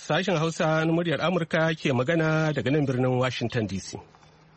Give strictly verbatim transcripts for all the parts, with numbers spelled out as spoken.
sashen Hausa na muryar Amurka ke magana daga nan birnin Washington D C.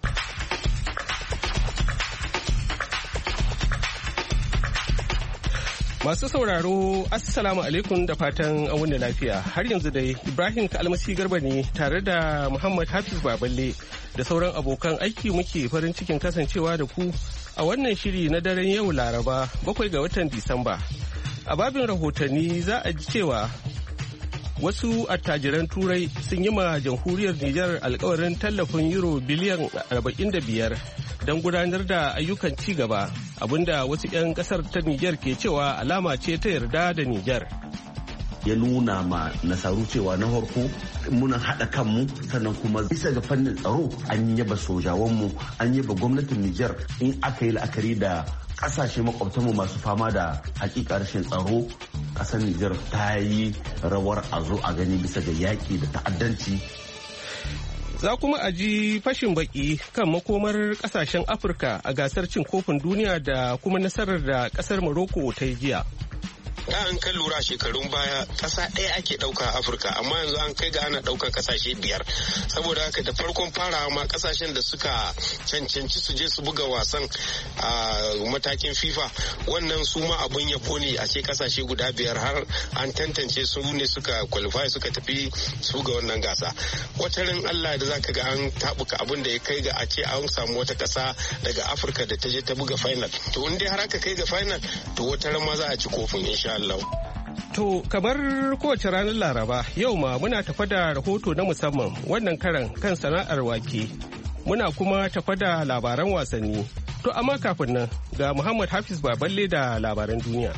Masu sauraro, Assalamu alaikum da fatan an wuni lafiya. Har yanzu dai Ibrahim Kalmasi Garba ne tare da Muhammad Hafiz Baballe da sauran abokan aiki muke farin cikin kasancewa da ku a wannan shiri na daren yau Laraba bakwai ga watan Disamba. A babin rahotanni za a ji cewa wasu attajiran turai sun yi ma jamhuriyar Nijar alkawarin tallafin euro biliyan arba'in da biyar don gudanar da ayyukan ci gaba, abinda wasu 'yan kasar ta Nijar ke cewa alama ce ta yarda da Nijar. Ya nuna ma nasaru cewa na farko muna haɗa kanmu, sannan kuma bisa ga fannin tsaro an yaba sojawanmu, an yaba gwamnatin Nijar in aka yi la'akari da kasashe makwabtanmu masu fama da hakika rashin tsaro. Kasar Nijar ta yi rawar a zo a gani bisa ga yaƙi da ta'addanci. Za kuma a ji fashin baki kan makomar kasashen Afirka a gasar cin kofin duniya da kuma nasarar da kasar Morocco ta yi jiya. Da an kan lura shekarun baya ƙasa ɗaya ake ɗauka a Afirka, amma yanzu an kai ga ana ɗaukar ƙasashe biyar. Saboda haka da farkon farawa ma ƙasashen da suka cancanci su je su buga wasan a matakin FIFA, wannan su ma abun yabo ne a ce ƙasashe guda biyar har an tantance su ne suka qualify suka tafi su ga wannan gasa. Watarin Allah da zaka ga an tabuka abun da ya kai ga a ce an samu wata ƙasa daga Afirka da ta je ta buga final. To in dai har aka kai ga final, to wataran ma za a ci kofin insha Allah. To, kamar kowace ranar Laraba, yau ma muna tafa da rahoto na musamman wannan karan kan sana'ar wake. Muna kuma tafa da labaran wasanni. To, amma kafin nan ga Muhammad Hafiz Baballe da labaran duniya.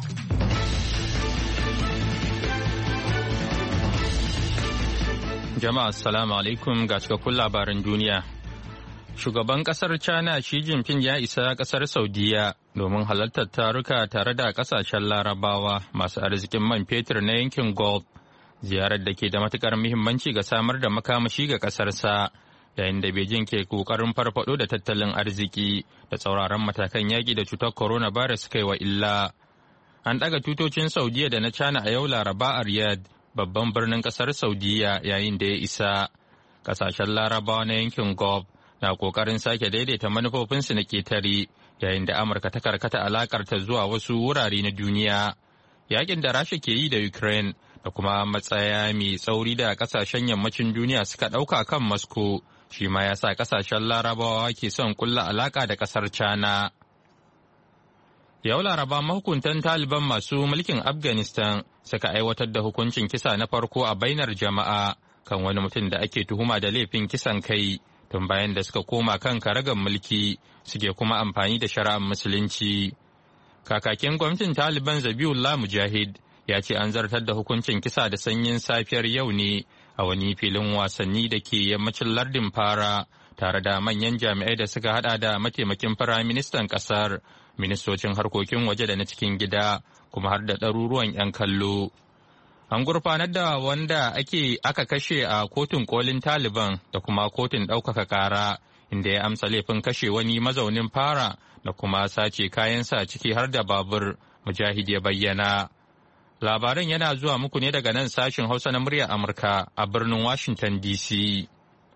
Jama'a, assalamu alaikum ga cikakkun labaran duniya. Shugaban kasar China Xi Jinping ya isa kasar Saudiya domin halartar taruka tare da kasashen Larabawa masu arzikin man fetur na yankin Gulf, ziyarar da ke da matukar muhimmanci ga samar da makamashi ga kasarsa, yayin da Beijing ke kokarin farfado da tattalin arziki da tsauraran matakan yaƙi da cutar coronavirus kai wa illa. An ɗaga tutocin Saudiya da na China a yau Laraba a Riyadh, babban birnin kasar Saudiya, yayin da ya isa. Kasashen Larabawa na yankin Gulf na kokarin sake daidaita manufofinsu na ketare, yayin da Amurka ta karkata alakarta zuwa wasu wurare na duniya. Yakin da Rasha ke yi da Ukraine da kuma matsaya mai tsauri da kasashen yammacin duniya suka ɗauka kan Moscow, shi ma ya sa kasashen Larabawa ke son kulla alaka da kasar China. Yau Laraba mahukuntan Taliban masu mulkin Afghanistan suka aiwatar da hukuncin kisa na farko a bainar jama'a kan wani mutum da ake tuhuma da laifin kisan kai, tun bayan da suka koma kan karagar mulki suke kuma amfani da shari'ar musulunci. Kakakin gwamnatin Taliban Zabiullah Mujahid ya ce an zartar da hukuncin kisa da sanyin safiyar yau ne a wani filin wasanni da ke yammacin lardin Fara, tare da manyan jami'ai da suka hada da mataimakin firaministan kasar, ministocin harkokin waje da na cikin gida, kuma har da ɗaruruwan 'yan kallo. An gurfanar da wanda ake aka kashe a kotun kolin Taliban da kuma kotun ɗaukaka ƙara, inda ya amsa laifin kashe wani mazaunin Fara da kuma sace kayansa ciki har da babur, Mujahid ya bayyana. Labaran yana zuwa muku ne daga nan sashin Hausa na muryar Amurka a birnin Washington D C.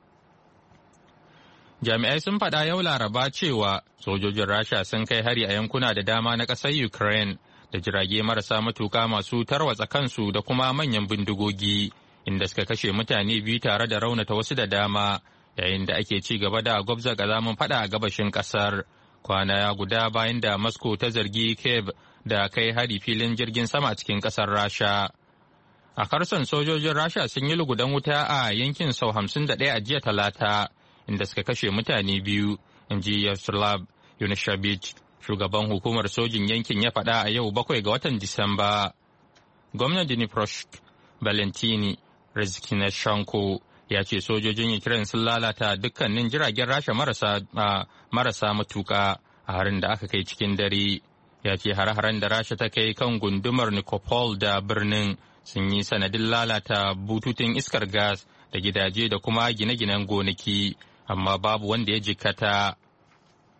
Jami'ai sun faɗa yau Laraba cewa sojojin Rasha sun kai hari a yankuna da dama na ƙasar Ukraine da jirage marasa matuka masu tarwatsa kansu da kuma manyan bindigogi, inda suka kashe mutane biyu tare da raunata wasu da dama, yayin da ake ci gaba da gwabza ƙazamin faɗa a gabashin ƙasar, kwana guda bayan da Moscow ta zargi Kiev da kai hari filin jirgin sama cikin ƙasar Rasha. A karson sojojin Rasha sun yi lugudan wuta a yankin sau hamsin da ɗaya a jiya Talata, inda suka kashe mutane biyu, in ji Yaroslav Yunushevich, shugaban hukumar sojin yankin ya faɗa a yau bakwai ga watan Disamba. Gwamnan Dnipropetrovsk Valentini Rezniknenko ya ce sojojin Ukraine sun lalata dukkanin jiragen Rasha marasa, uh, marasa matuka a harin da aka kai cikin dare. Ya ce hare-haren da Rasha ta kai kan gundumar Nikopol da birnin sun yi sanadin lalata bututun iskar gas da gidaje da kuma gine-ginen gonaki, amma babu wanda ya jikkata.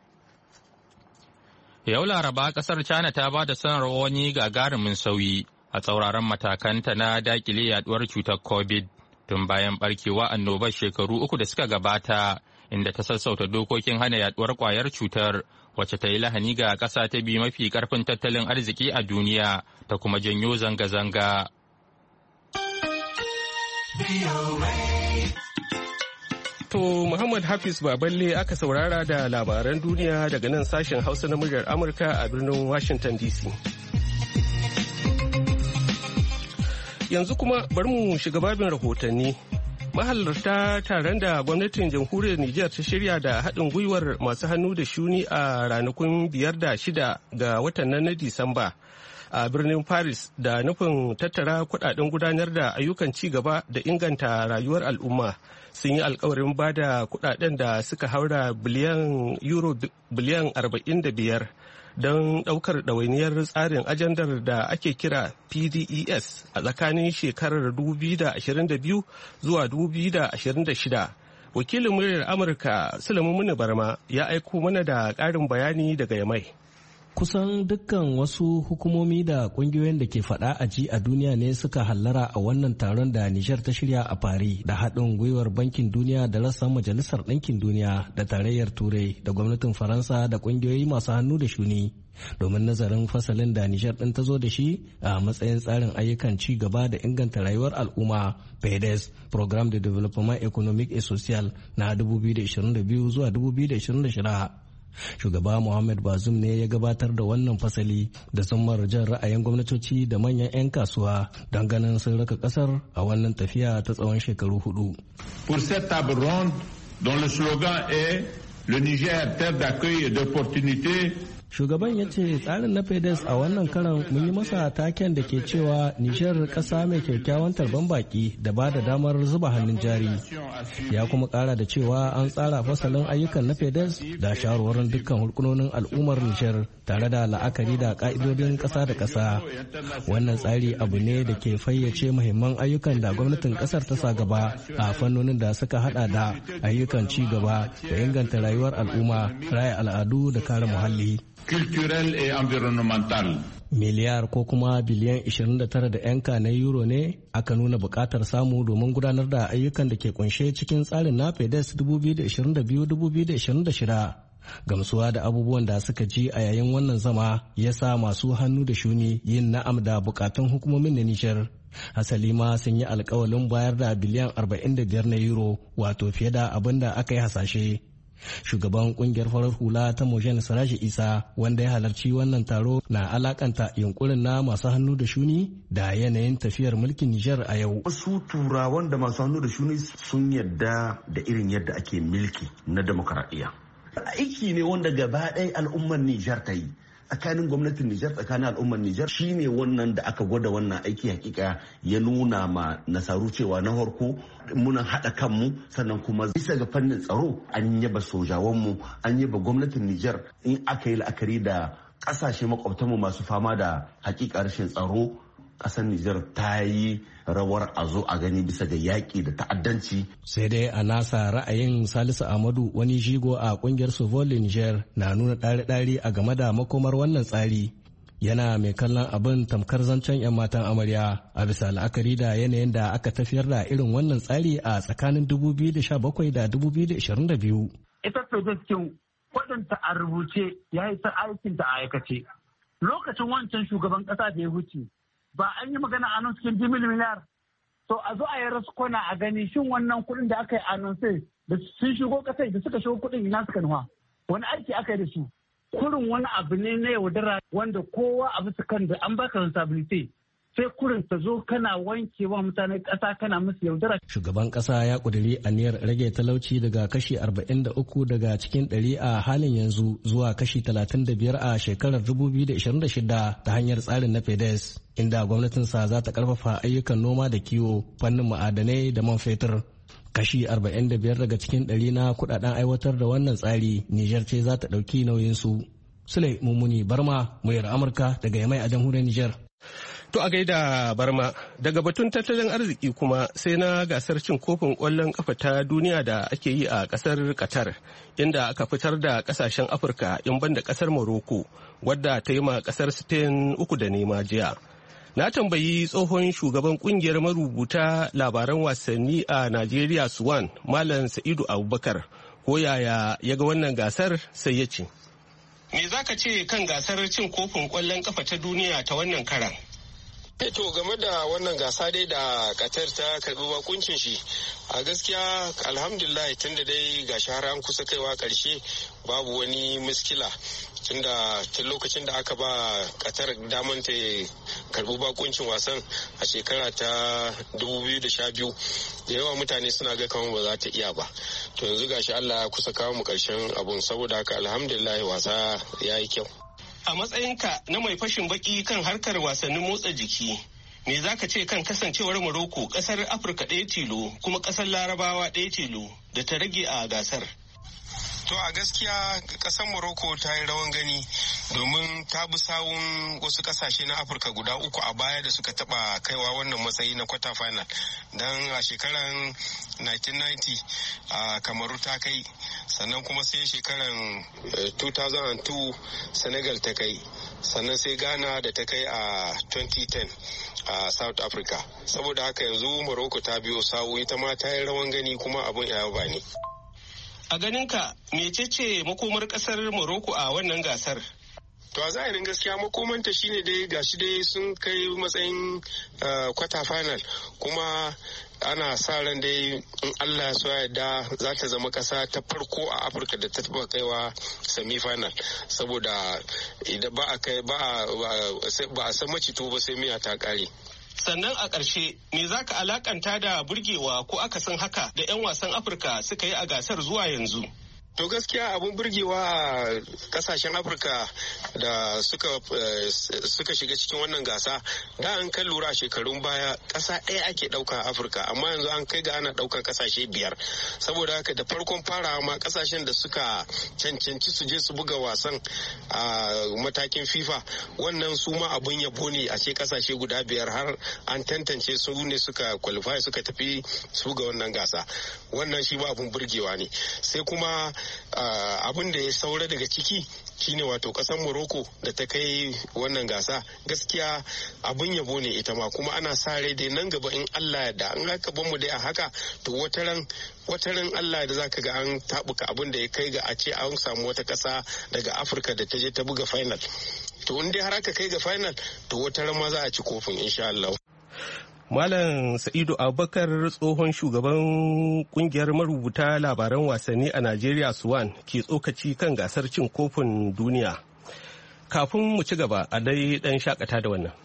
Yau Laraba kasar China ta ba da sanarwa wani gagarumin sauyi a a tsauraran matakanta na dakile yaduwar cutar COVID tun bayan barkewa annobar shekaru uku da suka gabata, inda ta sassauta dokokin hana yaduwar kwayar cutar wacce ta yi lahani ga ƙasa ta biyu mafi ƙarfin tattalin arziki a duniya ta kuma janyo zanga-zanga. To Muhammad Hafiz Baballe aka saurara da labaran duniya daga nan sashen Hausa na muryar Amurka a birnin Washington D C. Yanzu kuma bari mu shiga babin rahotanni. Mahalarta taron da gwamnatin jamhuriyar Nijar ta shirya da haɗin gwiwar masu hannu da shuni a ranakun biyar da shida ga watan nan na Disamba a birnin Paris da nufin tattara kuɗaɗen gudanar da ayyukan ci gaba da inganta rayuwar al'umma sun yi alkawarin ba da kuɗaɗen da suka haura biliyan euro biliyan arba'in da biyar don ɗaukar ɗawainiyar tsarin ajandar da ake kira P D E S a tsakanin shekarar dubu biyu da ashirin da biyu zuwa dubu biyu da ashirin da shida. Wakilin muryar Amurka Sulaiman Muni Barma ya aiko mana da ƙarin bayani daga Yamai. Kusan dukkan wasu hukumomi da kungiyoyin da ke fada a ji a duniya ne suka hallara a wannan taron da Nijar ta shirya a Paris da haɗin gwiwar Bankin Duniya da rassan Majalisar Ɗinkin Duniya da Tarayyar Turai da gwamnatin Faransa da kungiyoyi masu hannu da shuni domin nazarin fasalin da Nijar ɗin ta zo da shi a matsayin tsarin ayyukan ci gaba da inganta rayuwar al'umma P E D E S Programme de Développement Économique et Social na dubu biyu da ashirin da biyu zuwa dubu biyu da ashirin da shida. Shugaba Muhammad Bazoum ne ya gabatar da wannan fasali da zammar jan ra'ayin gwamnatoci da manyan 'yan kasuwa don ganin sun raka kasar a wannan tafiya ta tsawon shekaru hudu. Pour cette table ronde, dont le slogan est le Niger terre d'accueil et d'opportunités. Shugaban ya ce tsarin na P E D E S a wannan karan mun yi masa taken da ke cewa Nijar ƙasa mai kyakkyawan tarban baki da ba da damar zuba hannun jari. Ya kuma ƙara da cewa an tsara fasalin ayyukan na P E D E S da shawarwarin dukkan hulkunonin al'ummar Nijar tare da la'akari da ƙa'idodin ƙasa da ƙasa. Wannan tsari abu ne da ke fayyace muhimman ayyukan da gwamnatin ƙasar ta sa gaba a fannonin da suka hada da ayyukan ci gaba da inganta rayuwar al'umma, raya al'adu da kare muhalli. Culturel et environnemental. Miliyar ko kuma biliyan ashirin da tara da yanka na euro ne aka nuna bukatar samu domin gudanar da ayyukan da ke kunshe cikin tsarin na P E D E S dubu biyu da ashirin da biyu dubu biyu da ashirin da shida. Gamsuwa da abubuwan da suka ji a yayin wannan zama ya sa masu hannu da shuni yin na'am da bukatun hukumomin na Nijar. Hasali ma sun yi alkawalin bayar da biliyan arba'in da biyar na euro wato fiye da abin da aka yi hasashe. Shugaban kungiyar farar hula ta Mojen Saraji Isa wanda ya halarci wannan taro na alakanta yunkurin na masu hannu da shuni da yanayin tafiyar mulkin Nijar a yau. Wasu turawan da masu hannu da shuni sun yadda da irin yadda ake mulki na demokaradiyya. Aiki ne wanda gaba ɗaya al'ummar Nijar ta yi. Tsakanin gwamnatin Nijar tsakanin al'ummar Nijar shine wannan da aka gwada wannan aiki hakika ya nuna ma nasaru cewa na farko muna haɗa kanmu sannan kuma bisa ga fannin tsaro an yaba sojawanmu an yaba gwamnatin Nijar in aka yi la'akari da ƙasashe makwabtanmu masu fama da hakika rashin tsaro. Ƙasar Nijar ta yi rawar a zo a gani bisa ga yaƙi da ta'addanci. Sai dai a nasa ra'ayin Salisu Amadu wani jigo a ƙungiyar Sovoli Niger na nuna ɗari-ɗari a game da makomar wannan tsari. Yana mai kallon abin tamkar zancen 'yan matan amarya a bisa la'akari da yanayin da aka tafiyar da irin wannan tsari a tsakanin dubu biyu da sha bakwai da dubu biyu da ashirin da biyu. Ita ce cikin kwaɗinta a rubuce ya yi ta aikinta a aikace. Lokacin wancan shugaban ƙasa da ya wuce ba an yi magana a nan cikin jimil miliyar to a zo a yi rasu kwana a gani shin wannan kuɗin da aka yi anonsai da sun shigo ƙasai da suka shigo kuɗin ina suka nufa wani aiki aka yi da su kurin wani abu ne na yaudara wanda kowa a bisa kan da an baka responsibility sai kurin ta zo kana wankewa mutane ƙasa kana musu yaudara. Shugaban ƙasa ya ƙudiri aniyar rage talauci daga kashi arba'in da uku daga cikin ɗari a halin yanzu zuwa kashi talatin da biyar a shekarar dubu biyu da ashirin da shida ta hanyar tsarin na P E D E S inda gwamnatinsa za ta ƙarfafa ayyukan noma da kiwo fannin ma'adanai da man fetur. Kashi arba'in da biyar daga cikin ɗari na kuɗaɗen aiwatar da wannan tsari Nijar ce za ta ɗauki nauyinsu. Sule Mummuni Barma, muryar Amurka daga Yamai a jamhuriyar Nijar. To a gaida Barma, daga batun tattalin arziki kuma sai na gasar cin kofin ƙwallon ƙafa ta duniya da ake yi a ƙasar Qatar, inda aka fitar da ƙasashen Afirka in banda ƙasar Morocco, wadda ta yi ma ƙasar Spain uku da nema jiya. Na tambayi tsohon shugaban kungiyar marubuta labaran wasanni a Najeriya Swan, Malam Sa'idu Abubakar, ko yaya ya ga wannan gasar sai ya ce. Me za ka ce kan gasar cin kofin ƙwallon ƙafa ta duniya ta wannan karan? E to game da wannan gasa dai da Qatar ta karbi bakuncin shi, a gaskiya alhamdulillah tunda dai gashi har an kusa kaiwa karshe babu wani muskila, tunda tun lokacin da aka ba Qatar daman ta karbi bakuncin wasan a shekara ta dubu biyu da sha biyu, da yawa mutane suna ga kamar ba za ta iya ba. To yanzu gashi Allah ya kusa kawo mu karshen abun, saboda haka alhamdulillah wasa ya yi kyau. A matsayinka na mai fashin baki kan harkar wasannin motsa jiki, me za ka ce kan kasancewar Morocco kasar Afirka ɗaya tilo kuma kasar Larabawa ɗaya tilo da ta rage a gasar? To a gaskiya kasar Morocco ta yi rawan gani, domin ta bi sawun wasu kasashe na Afirka guda uku a baya da suka taba kaiwa wannan matsayi na quarter final. Dan a shekaran nineteen ninety a Kamaru ta kai, sannan kuma sai shekaran two thousand two Senegal ta kai, sannan sai Ghana da ta kai a twenty ten a South Africa. Saboda haka yanzu Morocco ta biyo sawu, ita ma ta yi rawan gani kuma abun ya ba ne. A ganinka mecece makomar kasar Morocco a wannan gasar? To a zahirin gaskiya makomanta shine dai gashi dai sun kai matsayin quarter final, kuma ana sa ran dai in Allah so yarda za ta zama kasa ta farko a Afirka da ta taba kaiwa semi final, saboda idan ba a kai ba a san macito ba sai miya ta kare. Sannan a ƙarshe, me za ka alakanta da burgewa ko akasin haka da 'yan wasan Afirka suka yi a gasar zuwa yanzu? To gaskiya abun burgewa a kasashen Afirka da suka suka shiga cikin wannan gasa, da an kan lura shekarun baya kasa ɗaya ake ɗauka a Afirka, amma yanzu an kai ga ana ɗaukar kasashe biyar. Saboda haka da farkon farawa ma kasashen da suka cancanci su je su buga wasan a matakin FIFA, wannan su ma abun yabo ne a ce kasashe guda biyar har an tantance su ne suka qualify suka tafi su ga wannan gasa. Wannan shi ba abun burgewa ne. Sai kuma Uh, abin da ya saura daga ciki shine wato kasar Morocco da ta kai wannan gasa, gaskiya abin yabo ne ita ma, kuma ana sa rai dai nan gaba in Allah ya da an haka ban mu dai a haka, to wataran wataran Allah da zaka ga an tabuka abin da ya kai ga a ce an samu wata kasa daga Afirka da ta je ta buga final. To in dai har aka kai ga final, to wataran ma za a ci kofin insha Allah. Malam Sa'idu Abubakar, tsohon shugaban kungiyar marubuta labaran wasanni a Najeriya Swan, ke tsokaci kan gasar cin kofin duniya. Kafin mu ci gaba, a dai dan shakata da wannan.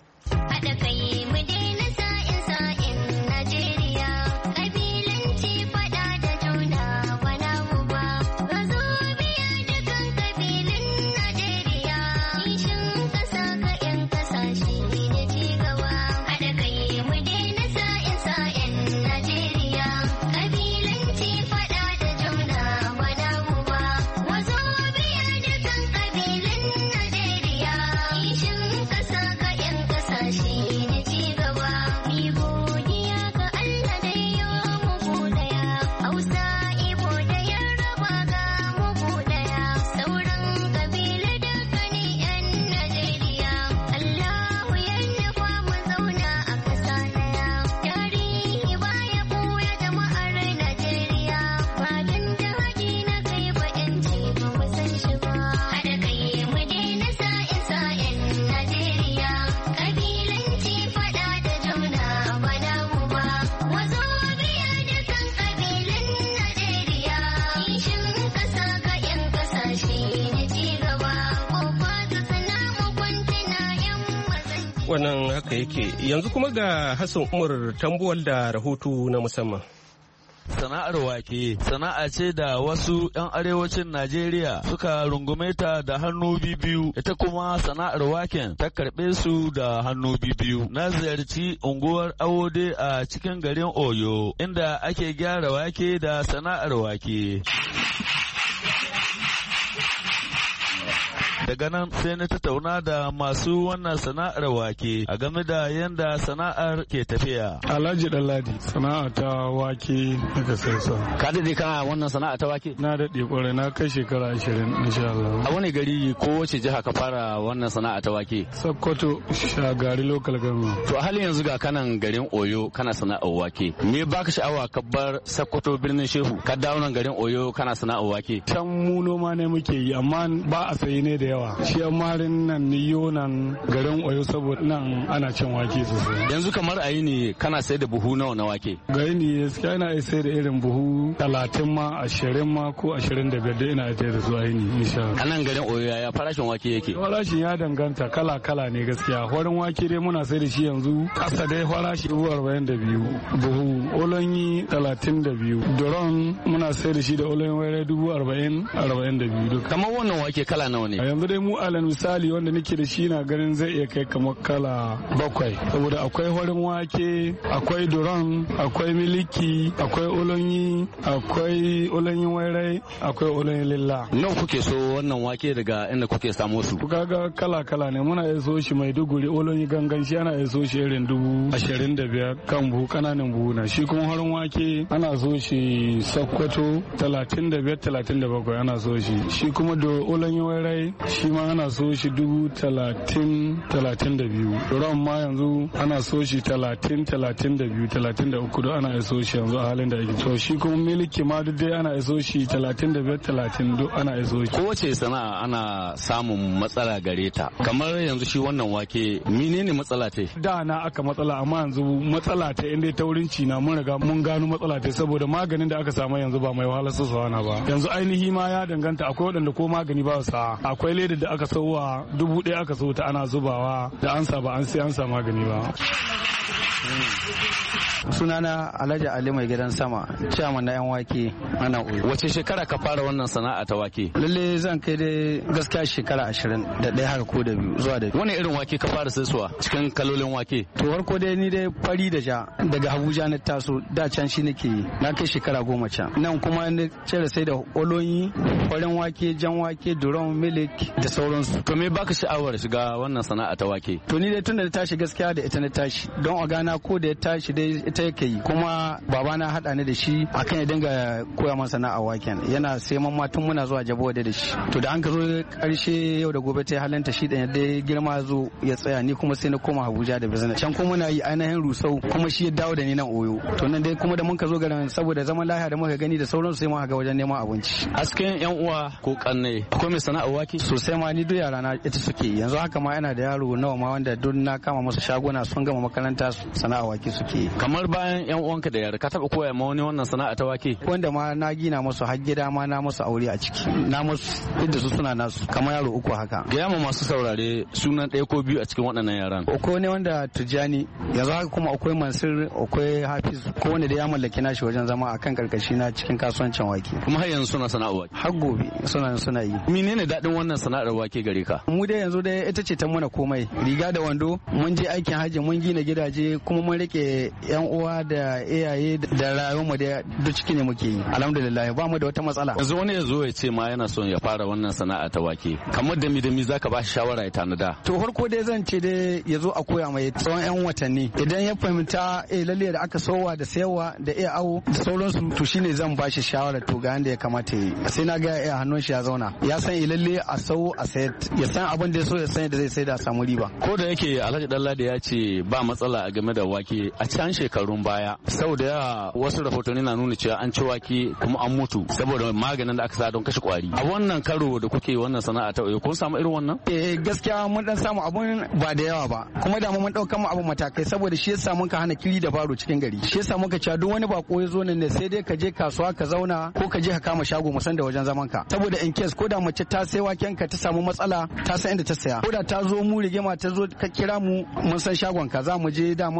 Wannan haka yake. Yanzu kuma ga Hassan Umar Tambuwal da rahoto na musamman. Sana'ar wake sana'a ce da wasu 'yan arewacin Najeriya suka rungume ta da hannu biyu, ita kuma sana'ar waken ta karɓe su da hannu biyu. Na ziyarci unguwar Awode a cikin garin Oyo inda ake gyara wake da sana'ar wake. Daga nan sai na tattauna da masu wannan sana'ar wake a game da yanda sana'ar ke tafiya. Alhaji Dalladi, sana'a ta wake daga Saiso. Ka daɗe kana wannan sana'a ta wake? Na daɗe ƙwarai, na kai shekara ashirin insha Allah. A wani gari ko wace jiha ka fara wannan sana'a ta wake? Sokoto, Shagari local government. To a halin yanzu ga kanan garin Oyo kana sana'ar wake. Me baka sha'awa ka bar Sokoto birnin Shehu ka dawo nan garin Oyo kana sana'ar wake? Can mu noma ne muke yi amma ba a sayi ne da yawa. Shi amarin nan niyo nan garin Oyo saboda nan ana cin wake sosai. Yanzu kamar a yi ne kana sai da buhu nawa na wake? Gari ne gaskiya ina sai da irin buhu talatin ma ashirin ma ko ashirin da biyar da ina sai da su a yi ne insha Allah. A nan garin Oyo ya farashin wake yake? Farashin ya danganta kala kala ne gaskiya. Horin wake dai muna sai da shi yanzu kasa dai farashi dubu arba'in da biyu buhu. Olonyi talatin da biyu. Doron muna sai da shi da olonyi wayar dubu arba'in arba'in da biyu duk. Kamar wannan wake kala nawa ne? A yanzu dai mu alal misali wanda nake da shi na ganin zai iya kai kamar kala bakwai. Saboda akwai horin wake, akwai doron, akwai miliki, akwai olonyi, akwai olonyi wairai, akwai olonyi lilla. Nawa kuke so wannan wake daga inda kuke samo su? Kaga kala kala ne muna iya so shi Maiduguri olonyi gangan shi ana iya so shi irin dubu ashirin da biyar kan buhu kananan buhu na. Shi kuma horin wake ana so shi Sokoto talatin da biyar talatin da bakwai ana so shi. Shi kuma da olonyi wairai shi ma ana so shi dubu talatin talatin da biyu. Doron ma yanzu ana so shi talatin talatin da biyu talatin da uku ana iso shi yanzu a halin da ake. To shi kuma miliki ma duk dai ana iso shi talatin da biyar talatin duk ana iso shi. Kowace sana'a ana samun matsala gare ta. Kamar yanzu shi wannan wake menene matsala ta? Da na aka matsala amma yanzu matsala ta inda ta wurin cina mun riga mun gano matsala ta saboda maganin da aka samu yanzu ba mai wahalar sassawa na ba. Yanzu ainihi ma ya danganta akwai waɗanda ko magani ba sa. Akwai leda da aka sauwa dubu ɗaya aka so ta ana zubawa da an sa ba an sai an sa magani ba. Sunana Alhaji Ali mai gidan sama, ciyaman na yan wake ana Oyo. Wace shekara ka fara wannan sana'a ta wake? Lalle zan kai dai gaskiya shekara ashirin da ɗaya haka ko da biyu zuwa da biyu. Wani irin wake ka fara saisuwa cikin kalolin wake? To farko dai ni dai fari da ja daga Abuja na taso da can shi nake yi na kai shekara goma can. Nan kuma ni cire sai da olonyi, farin wake, jan wake, duron, milik da sauransu. To me baka sha'awar shiga wannan sana'a ta wake? To ni dai tun da na tashi gaskiya da ita na tashi don a gana ko da ya tashi dai ita yake yi kuma babana haɗa ni da shi akan ya dinga koya mana sana'a waken yana sai man tun muna zuwa jabo da shi to da an ka zo karshe yau da gobe ta halanta shi da yadda girma zo ya tsaya ni kuma sai na koma Abuja da business can kuma muna yi ainihin rusau kuma shi ya dawo da ni nan Oyo to nan dai kuma da mun ka zo garin saboda zaman lafiya da muka gani da sauran sai mun ga wajen neman abinci. Asken yan uwa ko kanne akwai mai sana'a wake sosai ma ni duk yara na ita suke yanzu haka ma yana da yaro nawa ma wanda duk na kama masa shaguna sun gama makaranta sana'a wake suke. Kamar bayan yan uwanka da yara ka taba koya ma wani wannan sana'a ta wake? Wanda ma na gina musu har gida ma na musu aure a ciki na musu inda su suna nasu kamar yaro uku haka. Gaya ma masu saurare sunan ɗaya ko biyu a cikin waɗannan yaran. Akwai ne wanda Tijjani yanzu haka kuma akwai Mansur akwai Hafiz ko wanda da ya mallaki nashi wajen zama akan karkashi na cikin kasuwancin wake. Kuma har yanzu suna sana'ar wake? Har gobe suna suna yi. Menene daɗin wannan sana'ar wake gare ka? Mu dai yanzu dai ita ce ta muna komai riga da wando mun je aikin hajji mun gina gidaje kuma mun rike yan uwa da iyaye da rayuwar mu da duk ciki ne muke yi alhamdulillah ba mu da wata matsala. Yanzu wani ya zo ya ce ma yana son ya fara wannan sana'a ta wake kamar da mi da mi zaka ba shi shawara ya tanada? To farko dai zan ce dai ya zo a koya mai tsawon yan watanni idan ya fahimta eh lalle da aka sowa da sayarwa da iya awo da sauransu to shine zan ba shi shawara to ga yanda ya kamata yi sai na ga ya hannun shi ya zauna ya san eh lalle a sau a sayar ya san abin da ya so ya san da zai sai da samu riba. Ko da yake Alhaji Dalladi ya ce ba matsala a game da wake a can shekarun baya sau da yawa wasu rahotanni na nuna cewa an ci wake kuma an mutu saboda maganin da aka sa don kashe kwari. A wannan karo da kuke wannan sana'a ta kun samu irin wannan? Eh gaskiya mun dan samu abun ba da yawa ba kuma da mun dauka mu abun matakai saboda shi yasa mun ka hana kiri da baro cikin gari shi yasa muka cewa duk wani bako ya zo nan ne sai dai ka je kasuwa ka zauna ko ka je ka kama shago musan da wajen zaman ka saboda in case ko da mace ta sai waken ka ta samu matsala ta san inda ta saya ko da ta zo mu rigima ta zo ka kira mu mun san shagon ka za mu je da mun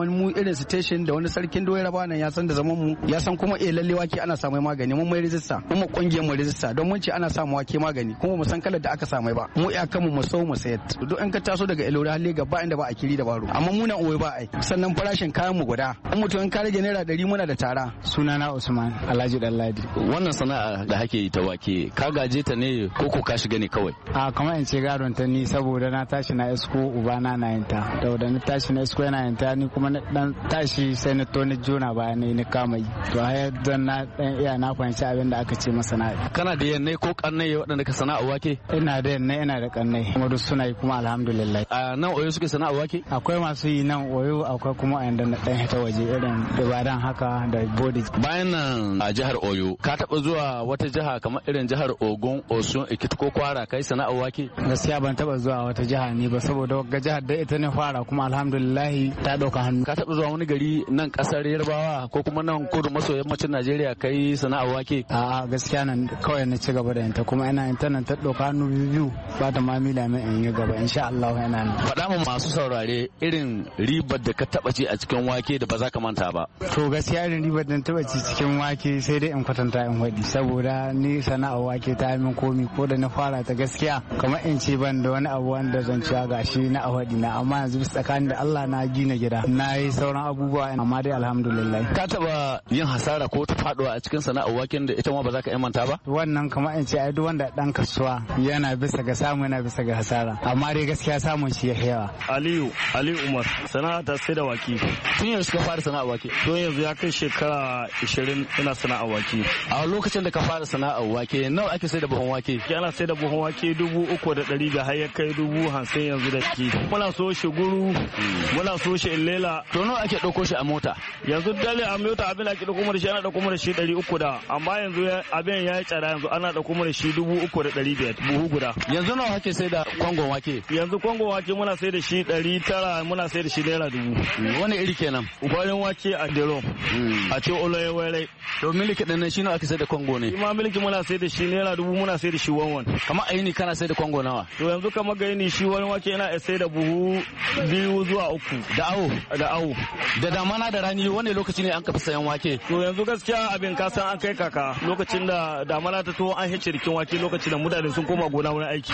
kamar mu irin station da wani sarkin doya raba nan ya san da zaman mu ya san kuma eh lalle wake ana samu magani mun mai rijista mun mu kungiyar mu rijista don mun ce ana samu wake magani kuma mu san kalar da aka samu ba mu iya kanmu mu so mu sayar duk an ka taso daga Elori halle ga ba inda ba a kiri da baro amma mu nan oye ba ai sannan farashin kayan mu guda in mutum in ka rage naira ɗari muna da tara. Sunana Usman Alhaji Dalladi. Wannan sana'a da hake yi ta wake ka gaje ta ne ko ko ka shiga ne kawai? A kamar in ce gadon ta ni saboda na tashi na isko ubana na yin ta da na tashi na isko yana yin ta ni kuma na dan tashi sai na to ni jona baya ne ni kama yi to har dan na dan iya na fahimci abin da aka ce masa sana'a. Kana da yannai ko kannai waɗanda ka sana'a wake? Ina da yannai ina da kannai kuma duk suna yi kuma alhamdulillah. A nan Oyo suke sana'a wake? Akwai masu yi nan Oyo akwai kuma a yanda na dan hita waje irin Ibadan haka da Bodi. Bayan nan a jihar Oyo ka taba zuwa wata jiha kamar irin jihar Ogun, Osun, Ekiti ko Kwara kai sana'a wake? Gaskiya ban taba zuwa wata jiha ne ba saboda ga jihar da ita ne fara kuma alhamdulillah ta dauka hannu. Ka taba zuwa wani gari nan kasar Yarbawa ko kuma nan kudu maso yammacin Najeriya kai sana'a wake? A gaskiya nan kawai na ci gaba da yanta kuma ina yanta nan ta dauka hannu biyu ba ta mamila mai in yi gaba insha Allah ina nan. Faɗa mu masu saurare irin ribar da ka taba ci a cikin wake da ba za ka manta ba. To gaskiya irin ribar da taba ci cikin wake sai dai in kwatanta in wadi saboda ni sana'a wake ta min komi ko da na fara ta gaskiya kamar in ce ban da wani abu wanda zan ci gashi na awadi na amma yanzu tsakanin da Allah na gina gida na yi sauran abubuwa amma dai alhamdulillah. Ka taba yin hasara ko ta faduwa a cikin sana'a waken da ita ma ba za ka manta ba? Wannan kamar in ce ai duk wanda dan kasuwa yana bisa ga samu yana bisa ga hasara amma dai gaskiya samun shi ya yawa. Aliyu Aliyu Umar sana'a ta sai da wake. Tun yanzu ka fara sana'a wake? Tun yanzu ya kai shekara ishirin ina sana'a wake. A lokacin da ka fara sana'a wake nawa ake sai da buhun wake? Ana sai da buhun wake dubu uku da ɗari ga har ya kai dubu hamsin yanzu da ki. Muna so shi guru, muna so shi illela. To nawa ake ɗauko shi a mota? Yanzu dale a mota abin da ake ɗauko mu da shi ana ɗauko mu da shi ɗari uku da amma yanzu abin ya yi tsada yanzu ana ɗauko mu da shi dubu uku da ɗari biyar buhu guda. Yanzu nawa ake sai da kwangon wake? Yanzu kwangon wake muna sai da shi ɗari tara muna sai da shi naira dubu. Wani iri kenan? Ubarin wake a dero. A ce oloye wairai. To miliki ɗin nan shi nawa ake sai da kwango ne? Ima miliki muna sai da shi naira dubu muna sai da shi wanwan. Kamar a yini kana sai da kwango nawa? To yanzu kamar ga yini shi wani wake yana sai da buhu biyu zuwa uku. Da awo? Da awo. Da damana da rani wani lokaci ne an kafa sayan wake? To yanzu gaskiya abin kasan an kai kaka lokacin da damana ta to an hice rikin wake lokacin da mutane sun koma gona wurin aiki.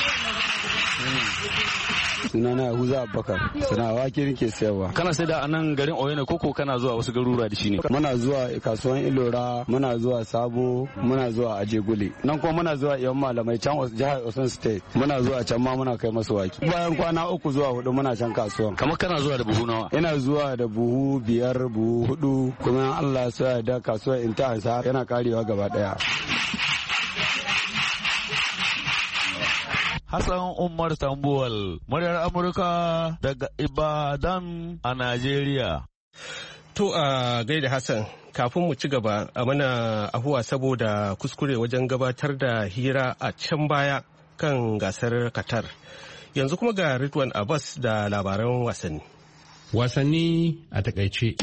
Sunana Yahuza Abubakar sana'a wake nake sayarwa. Kana sai da anan garin Oyo ne koko kana zuwa wasu garuruwa da shi ne? Muna zuwa kasuwan Ilora, muna zuwa Sabo, muna zuwa Ajegule. Nan kuma muna zuwa Iyan Malamai can jihar Osun State. Muna zuwa can ma muna kai masu wake. Bayan kwana uku zuwa hudu muna can kasuwan. Kamar kana zuwa da buhu nawa? Ina zuwa da buhu biyar, buhu hudu, kuma Allah ya da kasuwar in ta yana karewa gaba daya. Hassan Umar Tambuwal, muryar Amurka daga Ibadan a Najeriya. To a gaida Hassan, kafin mu ci gaba a mana ahuwa saboda kuskure wajen gabatar da hira a can baya kan gasar Qatar. Yanzu kuma ga Ridwan Abbas da labaran wasanni. Wasanni a takaice.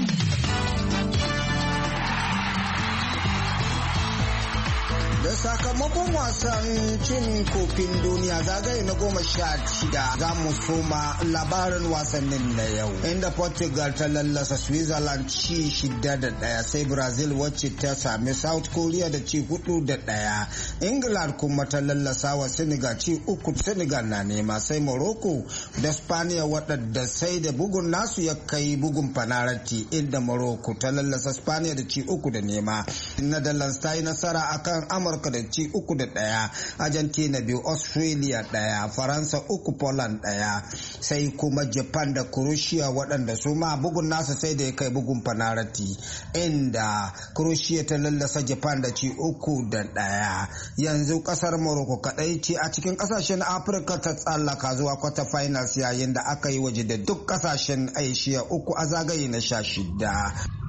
Da sakamakon wasan cin kofin duniya zagaye na goma sha shida za mu soma labarin wasannin na yau. Inda Portugal ta lallasa Switzerland ci shida da daya sai Brazil wacce ta sami South Korea da ci hudu da daya. England kuma ta lallasa wa Senegal ci uku, Senegal na nema sai Morocco da Spaniya waɗanda sai da bugun nasu ya kai bugun fanarati inda Morocco ta lallasa Spaniya da ci uku da nema. Netherlands ta yi nasara akan Amurka Amurka da ci uku da ɗaya, Argentina biyu, Australia ɗaya, Faransa uku, Poland ɗaya, sai kuma Japan da Croatia waɗanda su ma bugun nasa sai da ya kai bugun fanarati inda Croatia ta lallasa Japan da ci uku da ɗaya. Yanzu ƙasar Morocco kaɗai ce a cikin ƙasashen Afirka ta tsallaka zuwa quarter finals yayin da aka yi waje da duk ƙasashen Asia uku a zagaye na sha shida.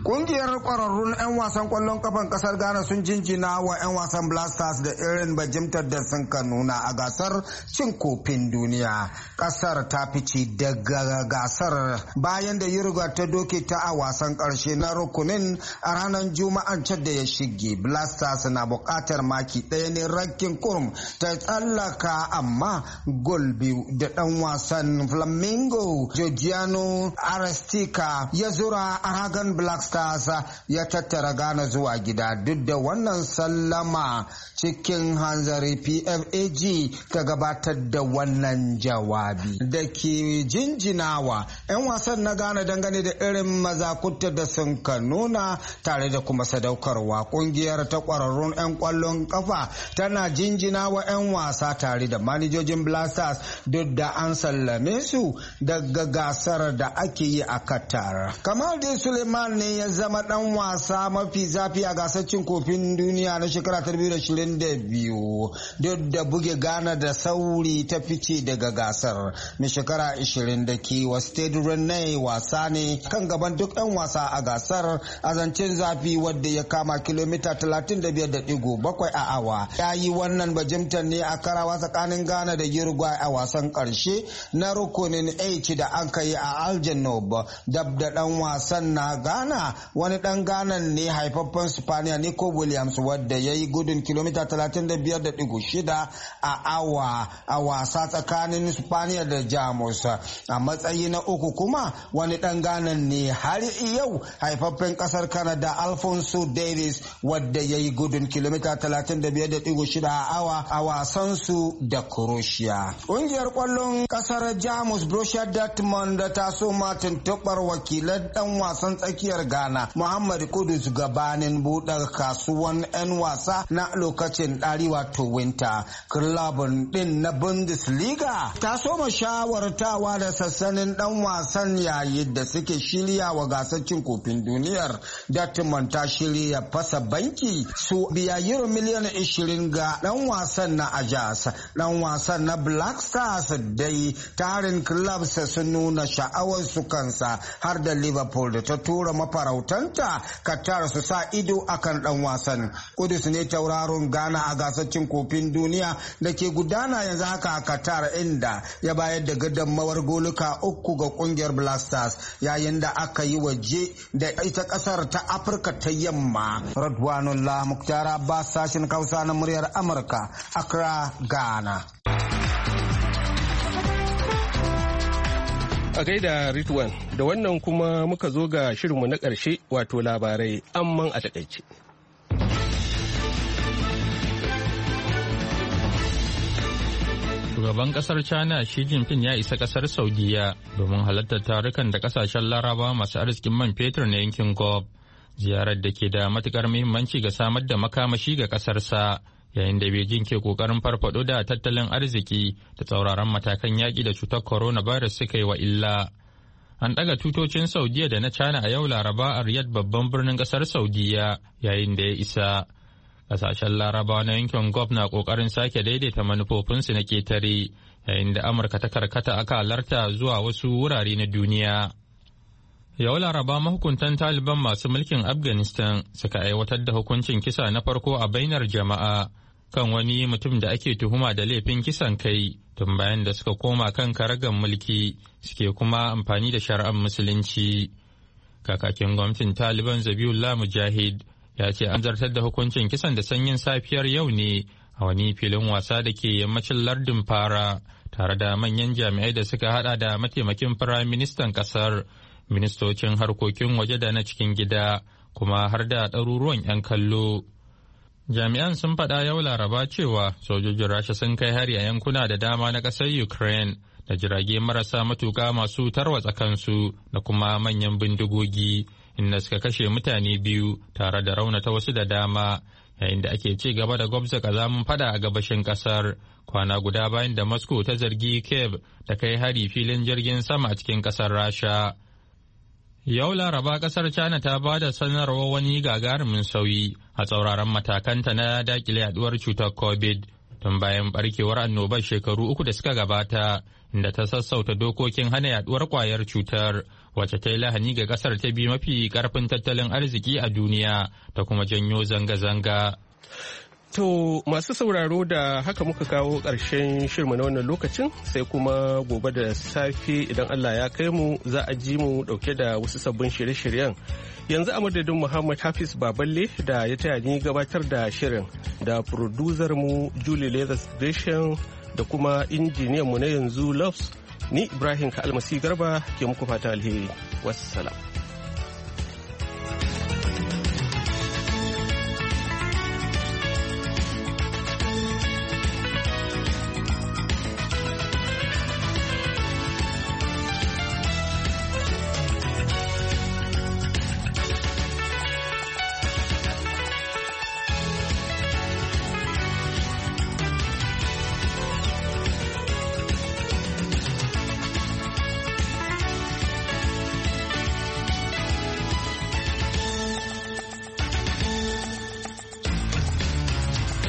Kungiyar kwararrun 'yan wasan kwallon kafan kasar Ghana sun jinjina wa 'yan wasan Black Stars da irin bajimtar da sun ka nuna a gasar cin kofin duniya. Kasar ta fice daga gasar bayan da Uruguay ta doke ta a wasan karshe na rukunin a ranar Juma'an da ya shige. Black Stars na bukatar maki ɗaya ne rankin kurum ta tsallaka, amma gol biyu da ɗan wasan Flamingo Georgiano Arestica ya zura a ragan Black Stars ya tattara Ghana zuwa gida. Duk da wannan sallama cikin hanzari, P F A G ta gabatar da wannan jawabi da ke jinjinawa 'yan wasan na Ghana dangane da irin mazakuta da sun ka nuna tare da kuma sadaukarwa. Kungiyar ta kwararrun 'yan kwallon kafa tana jinjinawa 'yan wasa tare da manijojin Black Stars duk da an sallame su daga gasar da ake yi a Qatar. Kamal dai Suleiman ne ya zama dan wasa mafi zafi a gasar cin kofin duniya na shekara ta biyu da ashirin da biyu duk da buge Ghana da sauri ta fice daga gasar. Mai shekara ashirin da ke wa Stade Rennais wasa ne kan gaban duk 'yan wasa a gasar a zancen zafi wadda ya kama kilomita talatin da biyar da digo bakwai a awa. Ya yi wannan bajimtar ne a karawa tsakanin Ghana da Uruguay a wasan karshe na rukunin H da an kai a Aljanob. Dab da dan wasan na Ghana, wani dan Ghana ne haifaffen Spaniya Nico Williams wadda ya yi gudun kilomita talatin da biyar da digo shida a awa a wasa tsakanin Spaniya da Jamus. A matsayi na uku kuma wani dan Ghana ne har yau haifaffen kasar Canada Alfonso Davies wadda ya yi gudun kilomita talatin da biyar da digo shida a awa a wasan su da Croatia. Ƙungiyar kwallon kasar Jamus Borussia Dortmund da ta so ma tuntuɓar wakilan dan wasan tsakiyar Ghana Muhammad Kudus gabanin buɗe kasuwan 'yan wasa na lokacin ɗari wato winter. Club din na Bundesliga ta so ma shawartawa da sassanin dan wasan yayin da suke shirya wa gasar cin kofin duniyar. Dortmund ta shirya fasa banki su biya euro miliyan ashirin ga dan wasan na Ajax. Dan wasan na Black Stars dai tarin clubs sun nuna sha'awar su kansa har da Liverpool da ta tura mafarautanta Qatar su sa ido akan dan wasan. Kudus ne tauraron Ghana a gasar cin kofin duniya da ke gudana yanzu haka a Qatar, inda ya bayar da gudunmawar goluka uku ga kungiyar Black Stars yayin da aka yi waje da ita kasar ta Afirka ta Yamma. Radwanullah Muktar Abbas, sashen Hausa na muryar Amurka, Accra, Ghana. A gaida Ritwan, da wannan kuma muka zo ga shirinmu na ƙarshe, wato labarai amman a takaice. Shugaban kasar China Xi Jinping ya isa kasar Saudiya domin halartar tarukan da kasashen Laraba masu arzikin man fetur na yankin Gulf, ziyarar da ke da matukar muhimmanci ga samar da makamashi ga kasarsa, yayin da Beijing ke kokarin farfado da tattalin arziki da tsauraran matakan yaƙi da cutar coronavirus suka yi wa illa. An ɗaga tutocin Saudiya da na China a yau Laraba a Riyadh, babban birnin kasar Saudiya, yayin da ya isa. Kasashen Larabawa na yankin Gulf na kokarin sake daidaita manufofinsu na ketare, yayin da Amurka ta karkata akalarta zuwa wasu wurare na duniya. Yau Laraba mahukuntan Taliban masu mulkin Afghanistan suka aiwatar da hukuncin kisa na farko a bainar jama'a kan wani mutum da ake tuhuma da laifin kisan kai tun bayan da suka koma kan karagan mulki, suke kuma amfani da shari'ar musulunci. Kakakin gwamnatin Taliban Zabiullah Mujahid ya ce an zartar da hukuncin kisan da sanyin safiyar yau ne a wani filin wasa da ke yammacin lardin Fara, tare da manyan jami'ai da suka hada da mataimakin firayim ministan kasar, ministocin harkokin waje da na cikin gida, kuma har da ɗaruruwan 'yan kallo. Jami'an sun faɗa yau Laraba cewa sojojin Rasha sun kai hari a yankuna da dama na ƙasar Ukraine da jirage marasa matuƙa masu tarwatsa kansu da kuma manyan bindigogi, inda suka kashe mutane biyu tare da raunata wasu da dama, yayin da ake ci gaba da gwabza kazamin fada a gabashin kasar, kwana guda bayan da Moscow ta zargi Kiev da kai hari filin jirgin sama a cikin kasar Rasha. Yau Laraba kasar China ta ba da sanarwar wani gagarumin sauyi a tsauraran matakanta na dakile yaduwar cutar COVID, tun bayan barkewar annobar shekaru uku da suka gabata, inda ta sassauta dokokin hana yaduwar kwayar cutar, wacce ta yi lahani ga kasar ta biyu mafi karfin tattalin arziki a duniya, ta kuma janyo zanga-zanga. To masu sauraro da haka muka kawo ƙarshen shirmu na wannan lokacin, sai kuma gobe da safe idan Allah ya kai mu za a ji mu ɗauke da wasu sabbin shirye-shiryen. Yanzu a madadin Muhammad Hafiz Baballe da ya taya ni gabatar da shirin, da producer mu Julie Leathers Gresham, da kuma injiniyan mu na yanzu Loves, ni Ibrahim Kalmasi Garba ke muku fata alheri. Wassalam.